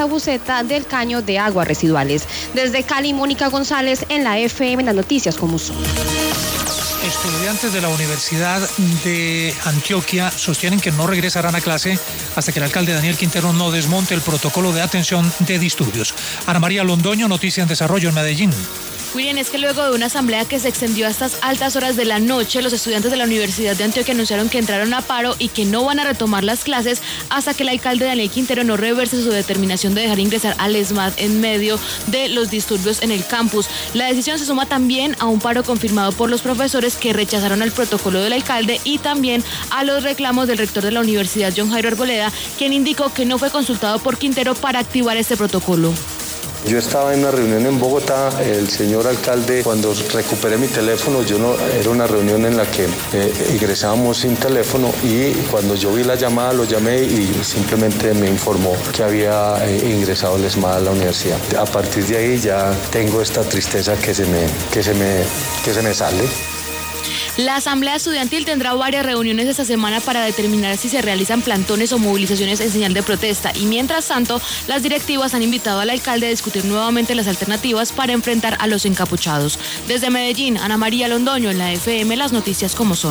la buceta del caño de aguas residuales. Desde Cali, Mónica González en la FM, las noticias como son. Estudiantes de la Universidad de Antioquia sostienen que no regresarán a clase hasta que el alcalde Daniel Quintero no desmonte el protocolo de atención de disturbios. Ana María Londoño, Noticia en Desarrollo en Medellín. William, es que luego de una asamblea que se extendió a estas altas horas de la noche, los estudiantes de la Universidad de Antioquia anunciaron que entraron a paro y que no van a retomar las clases hasta que el alcalde Daniel Quintero no reverse su determinación de dejar ingresar al ESMAD en medio de los disturbios en el campus. La decisión se suma también a un paro confirmado por los profesores que rechazaron el protocolo del alcalde y también a los reclamos del rector de la universidad, John Jairo Arboleda, quien indicó que no fue consultado por Quintero para activar este protocolo. Yo estaba en una reunión en Bogotá, el señor alcalde, cuando recuperé mi teléfono, era una reunión en la que ingresábamos sin teléfono y cuando yo vi la llamada lo llamé y simplemente me informó que había ingresado el ESMAD a la universidad. A partir de ahí ya tengo esta tristeza que se me sale. La Asamblea Estudiantil tendrá varias reuniones esta semana para determinar si se realizan plantones o movilizaciones en señal de protesta y mientras tanto, las directivas han invitado al alcalde a discutir nuevamente las alternativas para enfrentar a los encapuchados. Desde Medellín, Ana María Londoño en la FM, las noticias como son.